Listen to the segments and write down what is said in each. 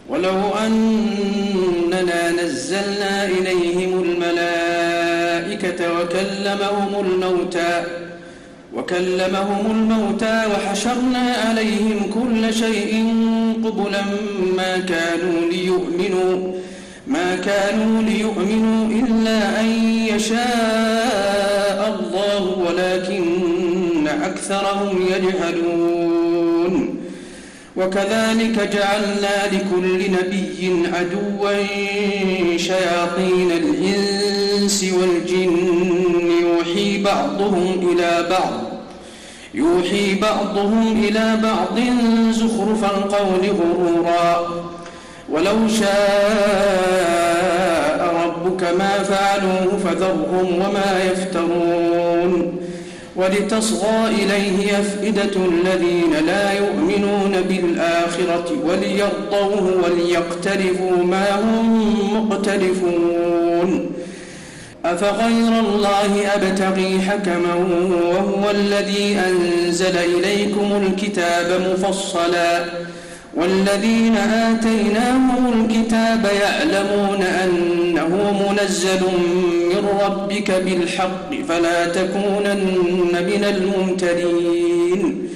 ولو أننا نزلنا إليهم الملائكة وكلمهم الموتى وحشرنا عليهم كل شيء قبلا ما كانوا ليؤمنوا إلا أن يشاء الله ولكن أكثرهم يجهلون. وكذلك جعلنا لكل نبي عدوا شياطين الإنس والجن يوحي بعضهم إلى بعض زخرف القول غرورا ولو شاء ربك ما فعلوه فذرهم وما يفترون. ولتصغى إليه أفئدة الذين لا يؤمنون بالآخرة وليرضوه وليقترفوا ما هم مقترفون. أفغير الله أبتغي حكما وهو الذي أنزل إليكم الكتاب مفصلا والذين آتيناهم الكتاب يعلمون أنه منزل من ربك بالحق فلا تكونن من الممترين.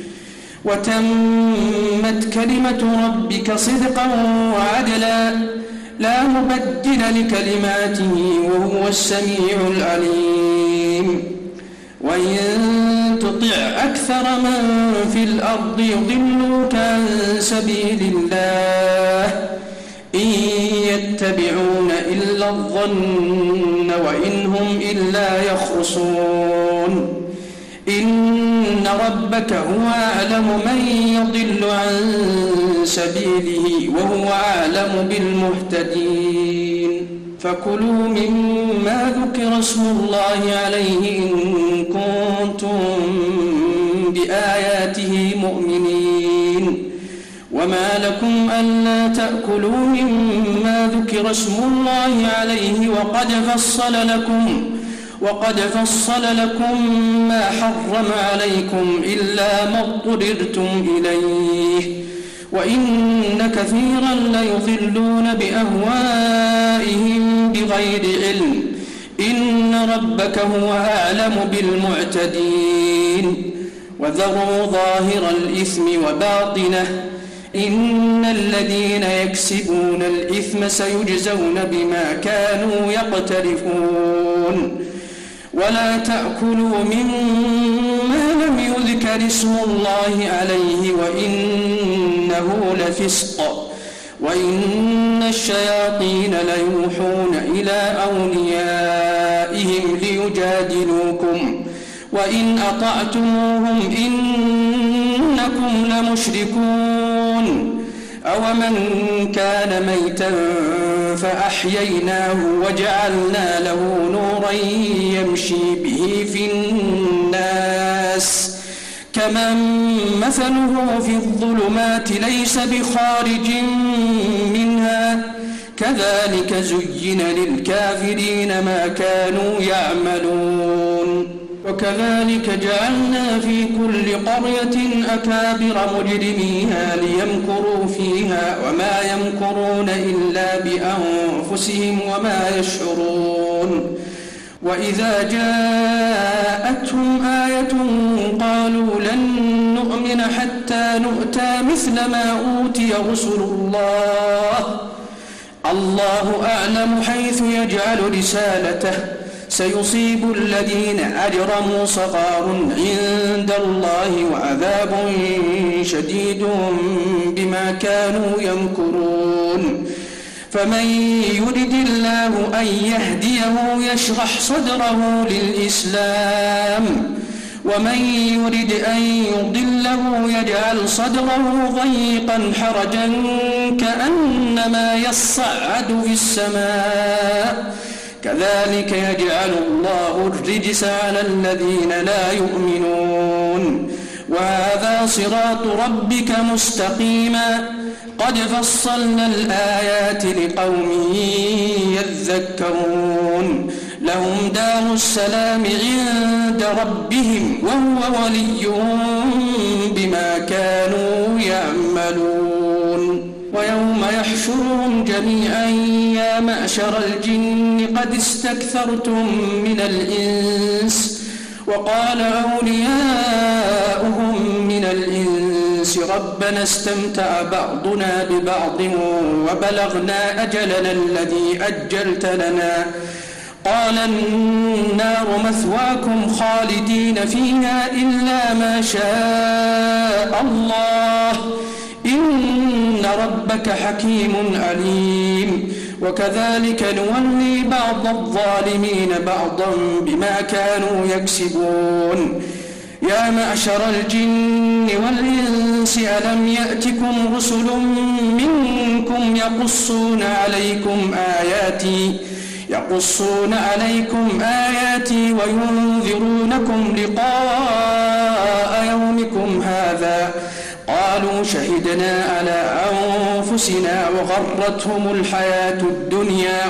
وتمت كلمة ربك صدقا وعدلا لا مبدل لكلماته وهو السميع العليم. وإن تطع أكثر من في الأرض يضلوك عن سبيل الله إن يتبعون إلا الظن وإن هم إلا يخرصون. إن ربك هو أعلم من يضل عن سبيله وهو أعلم بالمهتدين. فكلوا مما ذكر اسم الله عليه إن كنتم بآياته مؤمنين. وما لكم ألا تأكلوا مما ذكر اسم الله عليه وقد فصل لكم ما حرم عليكم إلا ما اضطررتم إليه وإن كثيرا ليضلون بأهوائهم بغير علم. إن ربك هو أعلم بالمعتدين. وذروا ظاهر الإثم وباطنه إن الذين يكسبون الإثم سيجزون بما كانوا يقترفون. ولا تأكلوا مما لم يذكر اسم الله عليه وإنه لفسق وإن الشياطين ليوحون إلى أوليائهم ليجادلوكم وإن أطعتموهم إنكم لمشركون. أومن كان ميتا فأحييناه وجعلنا له نورا يمشي به في الناس كمن مثله في الظلمات ليس بخارج منها كذلك زين للكافرين ما كانوا يعملون. وكذلك جعلنا في كل قرية أكابر مجرميها ليمكروا فيها وما يمكرون إلا بأنفسهم وما يشعرون. وإذا جاءتهم آية قالوا لن نؤمن حتى نؤتى مثل ما أوتي رسل الله أعلم حيث يجعل رسالته سيصيب الذين أجرموا صغار عند الله وعذاب شديد بما كانوا يمكرون. فمن يرد الله أن يهديه يشرح صدره للإسلام ومن يرد أن يضله يجعل صدره ضيقا حرجا كأنما يصعد في السماء كذلك يجعل الله الرجس على الذين لا يؤمنون. وهذا صراط ربك مستقيما قد فصلنا الآيات لقوم يذكرون. لهم دار السلام عند ربهم وهو وليهم بما كانوا يعملون. ويوم يحشرهم جميعا يا معشر الجن قد استكثرتم من الإنس وقال أولياؤهم من الإنس ربنا استمتع بعضنا ببعض وبلغنا أجلنا الذي أجلت لنا قال النار مثواكم خالدين فيها إلا ما شاء الله إن ربك حكيم عليم وكذلك نولي بعض الظالمين بعضا بما كانوا يكسبون يا معشر الجن والإنس ألم يأتكم رسل منكم يقصون عليكم آياتي وينذرونكم لقاء يومكم هذا قالوا شهدنا على أنفسنا وغرتهم الحياة الدنيا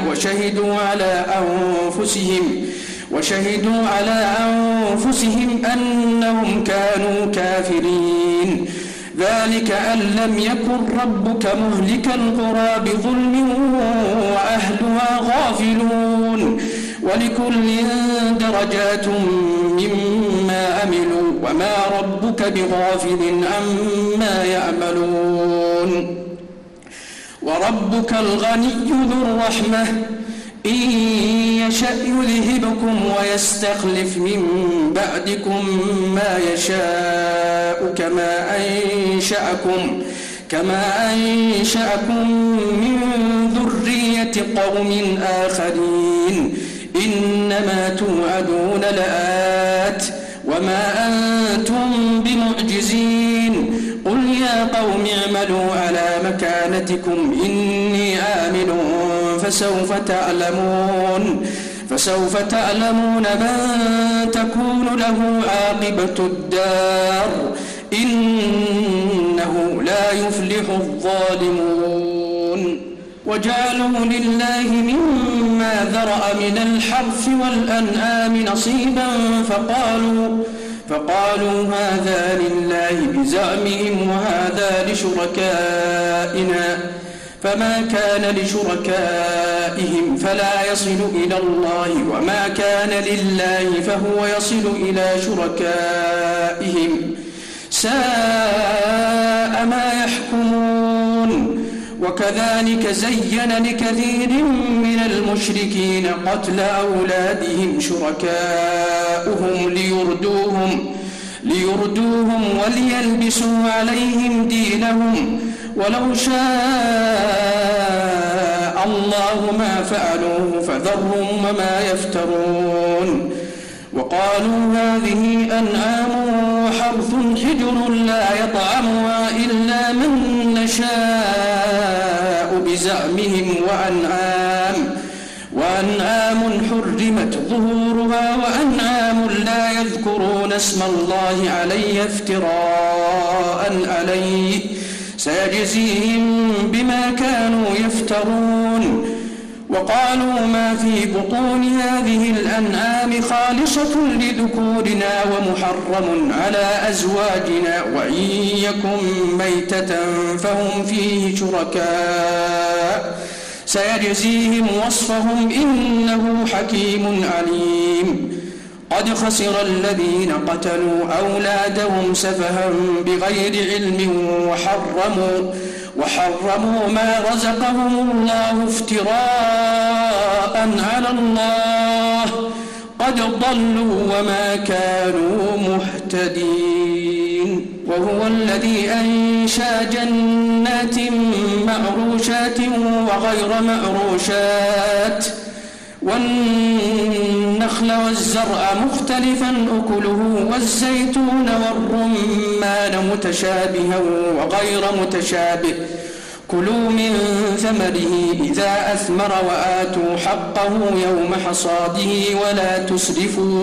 وشهدوا على أنفسهم أنهم كانوا كافرين ذلك أن لم يكن ربك مهلك القرى بظلم وأهلها غافلون ولكل درجات مما عملوا وما ربك بغافل عما يعملون وربك الغني ذو الرحمة إن يشأ يذهبكم ويستخلف من بعدكم ما يشاء كما أنشأكم من ذرية قوم آخرين إنما توعدون لآت وما أنتم بمعجزين قل يا قوم اعملوا على مكانتكم إني عامل فسوف تعلمون من تكون له عاقبة الدار إنه لا يفلح الظالمون وجعلوا لله مما ذرأ من الحرث والأنعام نصيبا فقالوا هذا لله بزعمهم وهذا لشركائنا فما كان لشركائهم فلا يصل إلى الله وما كان لله فهو يصل إلى شركائهم ساء ما يحكمون وكذلك زين لكثير من المشركين قتل أولادهم شركاؤهم ليردوهم وليلبسوا عليهم دينهم ولو شاء الله ما فعلوه فذرهم وما يفترون وقالوا هذه أنعام وحرث حجر لا يطعمها إلا من نشاء بزعمهم وأنعام حرمت ظهورها وأنعام لا يذكرون اسم الله عليه افتراء عليه سيجزيهم بما كانوا يفترون وقالوا ما في بطون هذه الأنعام خالصة لذكورنا ومحرم على أزواجنا وإن يكن ميتة فهم فيه شركاء سيجزيهم وصفهم إنه حكيم عليم قد خسر الذين قتلوا أولادهم سفها بغير علم وحرموا ما رزقهم الله افتراء على الله قد ضلوا وما كانوا مهتدين وهو الذي أنشأ جنات معروشات وغير معروشات والنخل والزرع مختلفا أكله والزيتون والرمان متشابها وغير متشابه كلوا من ثمره إذا أثمر وآتوا حقه يوم حصاده ولا تسرفوا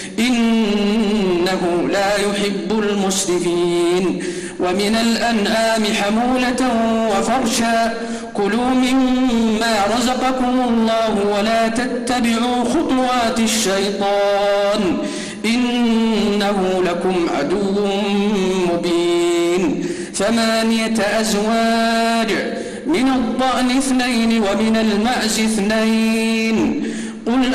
إنه لا يحب المسرفين ومن الأنعام حمولة وفرشا كلوا مما رزقكم الله ولا تتبعوا خطوات الشيطان إنه لكم عدو مبين 8 أزواج من الضأن 2 ومن المعز 2 قل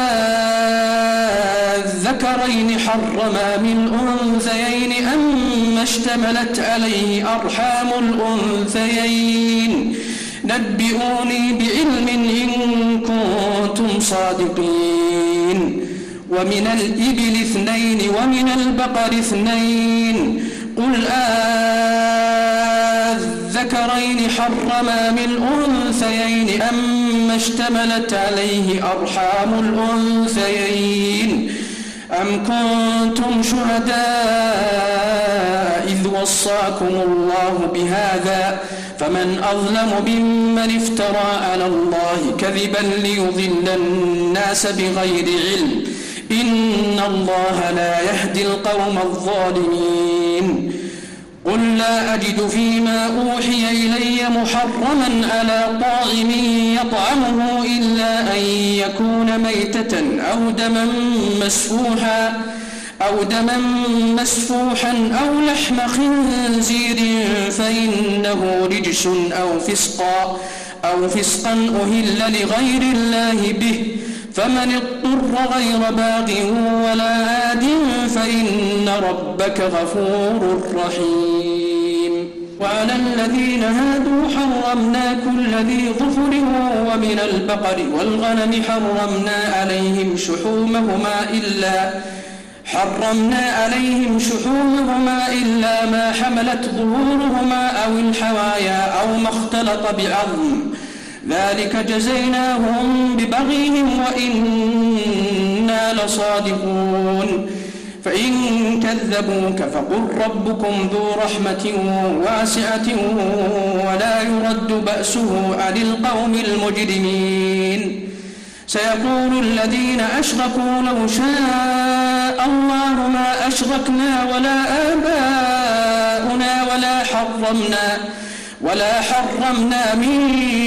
الذكرين حرما من الأنثيين أم اشتملت عليه أرحام الأنثيين نبئوني بعلم إن كنتم صادقين ومن الإبل 2 ومن البقر 2 قل الذكرين حرما من الأنثيين أم اشتملت عليه أرحام الأنثيين أم كنتم شهداء إذ وصاكم الله بهذا فمن أظلم ممن افترى على الله كذبا ليضل الناس بغير علم إن الله لا يهدي القوم الظالمين قل لا أجد فيما أوحي إلي محرما على طاعم يطعمه إلا أن يكون ميتة أو دما مسفوحا أو لحم خنزير فإنه رجس أو فسقا أهل لغير الله به فمن اضطر غير باغ ولا عاد فإن ربك غفور رحيم وعلى الذين هادوا حرمنا كل ذي ظفر ومن البقر والغنم حرمنا عليهم شحومهما إلا ما حملت ظهورهما أو الحوايا أو ما اختلط بعظم ذلك جزيناهم ببغيهم وإنا لصادقون فإن كذبوك فقل ربكم ذو رحمة واسعة ولا يرد بأسه عن القوم المجرمين سيقول الذين أشركوا لو شاء الله ما أشركنا ولا آباؤنا ولا حرمنا من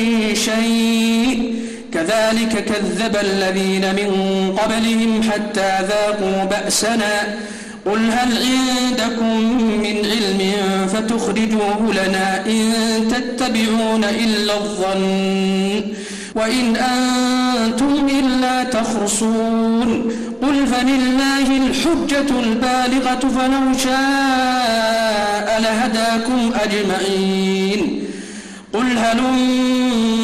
شيء كذلك كذب الذين من قبلهم حتى ذاقوا بأسنا قل هل عندكم من علم فتخرجوه لنا إن تتبعون إلا الظن وإن أنتم إلا تخرصون قل فلله الحجة البالغة فلو شاء لهداكم أجمعين قل هلم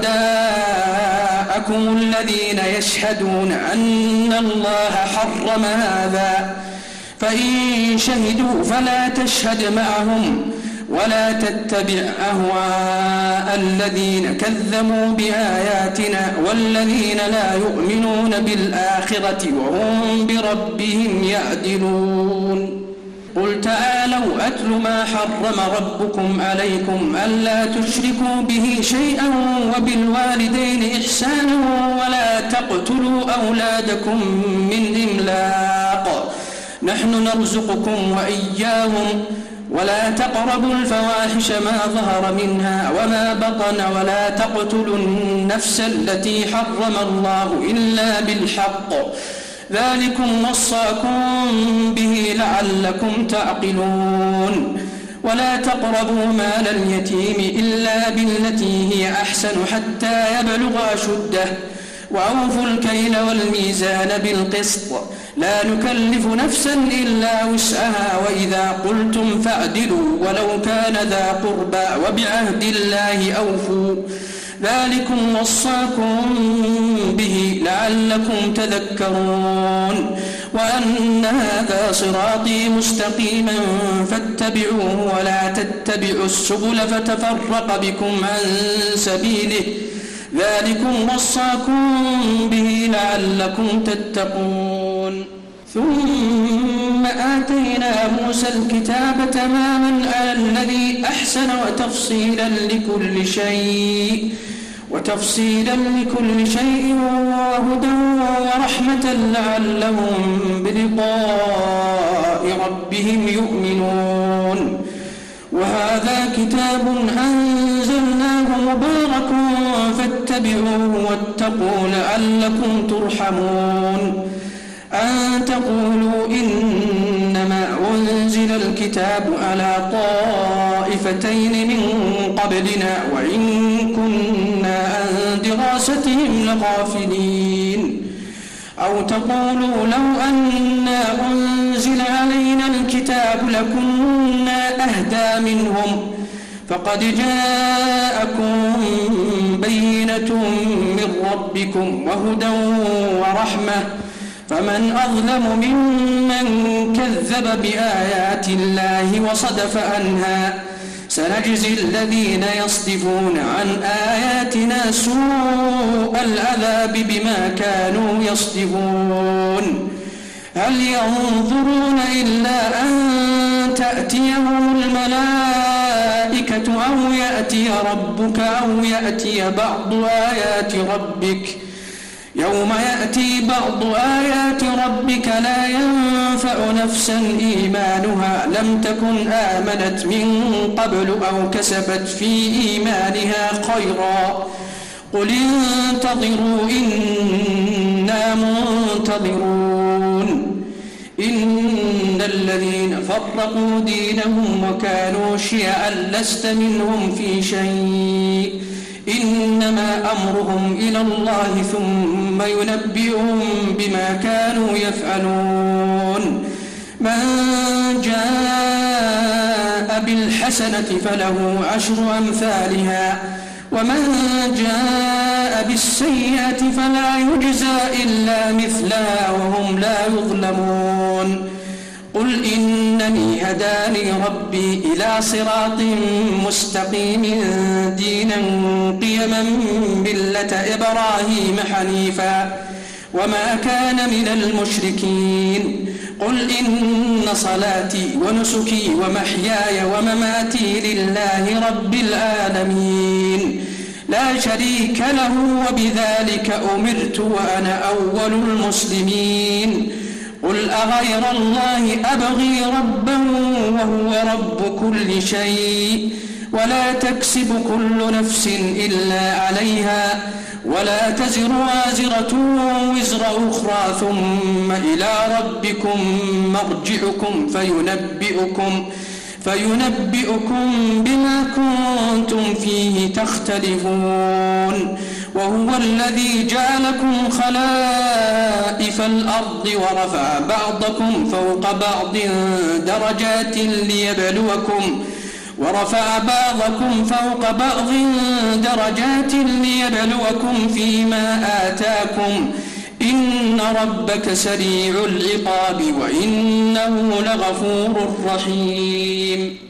شهداءكم الذين يشهدون أن الله حرم هذا فإن شهدوا فلا تشهد معهم ولا تتبع أهواء الذين كذبوا بآياتنا والذين لا يؤمنون بالآخرة وهم بربهم يعدلون قل تعالوا أتل ما حرم ربكم عليكم ألا تشركوا به شيئا وبالوالدين إحسانا ولا تقتلوا أولادكم من إملاق نحن نرزقكم وإياهم ولا تقربوا الفواحش ما ظهر منها وما بطن ولا تقتلوا النفس التي حرم الله إلا بالحق ذلكم وصاكم به لعلكم تعقلون ولا تقربوا مال اليتيم إلا بالتي هي أحسن حتى يبلغ أشده وأوفوا الكيل والميزان بالقسط لا نكلف نفسا إلا وسعها وإذا قلتم فاعدلوا ولو كان ذا قربى وبعهد الله أوفوا ذلكم وصاكم به لعلكم تذكرون وأن هذا صراطي مستقيما فاتبعوه ولا تتبعوا السبل فتفرق بكم عن سبيله ذلكم وصاكم به لعلكم تتقون ثم آتينا موسى الكتاب تماما على الذي أحسن وتفصيلا لكل شيء وهدى ورحمة لعلهم بلقاء ربهم يؤمنون وهذا كتاب أنزلناه مبارك فاتبعوه واتقوا لعلكم ترحمون أن تقولوا إن إنما أنزل الكتاب على طائفتين من قبلنا وإن كنا عن دراستهم لغافلين أو تقولوا لو أنا أنزل علينا الكتاب لكنا أهدى منهم فقد جاءكم بينة من ربكم وهدى ورحمة فمن أظلم ممن كذب بآيات الله وصدف عنها سنجزي الذين يصدفون عن آياتنا سوء العذاب بما كانوا يصدفون هل ينظرون إلا أن تأتيهم الملائكة أو يأتي ربك أو يأتي بعض آيات ربك يوم يأتي بعض آيات ربك لا ينفع نفسا إيمانها لم تكن آمنت من قبل أو كسبت في إيمانها خيرا قل انتظروا إنا منتظرون إن الذين فرقوا دينهم وكانوا شيعا لست منهم في شيء إنما أمرهم إلى الله ثم ينبئهم بما كانوا يفعلون من جاء بالحسنة فله 10 أمثالها ومن جاء بالسيئة فلا يجزى إلا مثلها وهم لا يظلمون قل إنني هداني ربي إلى صراط مستقيم دينا قيما ملة إبراهيم حنيفا وما كان من المشركين قل إن صلاتي ونسكي ومحياي ومماتي لله رب العالمين لا شريك له وبذلك أمرت وأنا أول المسلمين قل أغير الله أبغي ربا وهو رب كل شيء ولا تكسب كل نفس إلا عليها ولا تزر وازرة وزر أخرى ثم إلى ربكم مرجعكم فينبئكم بما كنتم فيه تختلفون وهو الذي جعلكم خلائف الأرض ورفع بعضكم فوق بعض درجات ليبلوكم فيما آتاكم إن ربك سريع العقاب وإنه لغفور رحيم